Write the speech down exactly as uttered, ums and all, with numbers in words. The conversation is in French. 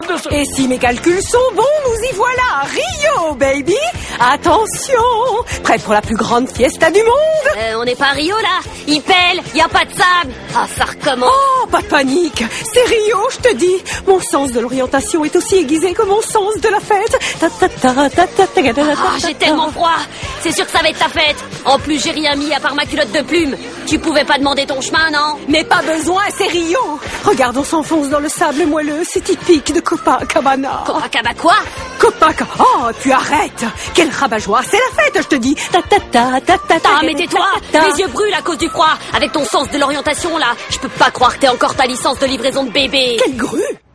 de ce... Et si mes calculs sont bons, nous y voilà. Rio, baby. Attention. Prêt pour la plus grande fiesta du monde? Euh, on n'est pas à Rio, là. Il pèle, y a pas de sable. Ah, ça recommence. Oh, pas de panique. C'est Rio, je te dis. Mon sens de l'orientation est aussi aiguisé que mon sens de la fête. Ta, ta, ta, ta, ta, ta, ta, ta, Ah, j'ai tellement froid. C'est sûr que ça va être ta fête. En plus, j'ai rien mis à part ma culotte de plume. Tu pouvais pas demander ton chemin, non? Mais pas besoin, c'est Rio. Regarde, on s'enfonce dans le sable moelleux. C'est typique de Copacabana. Copacabana quoi? Copacabana. Oh, puis arrête. Quel rabat-joie. C'est la fête, je te dis. Ta ta ta ta ta ta. Ah, mais tais-toi. Mes yeux brûlent à cause du froid. Avec ton sens de l'orientation, là. Je peux pas croire que t'aies encore ta licence de livraison de bébé. Quelle grue.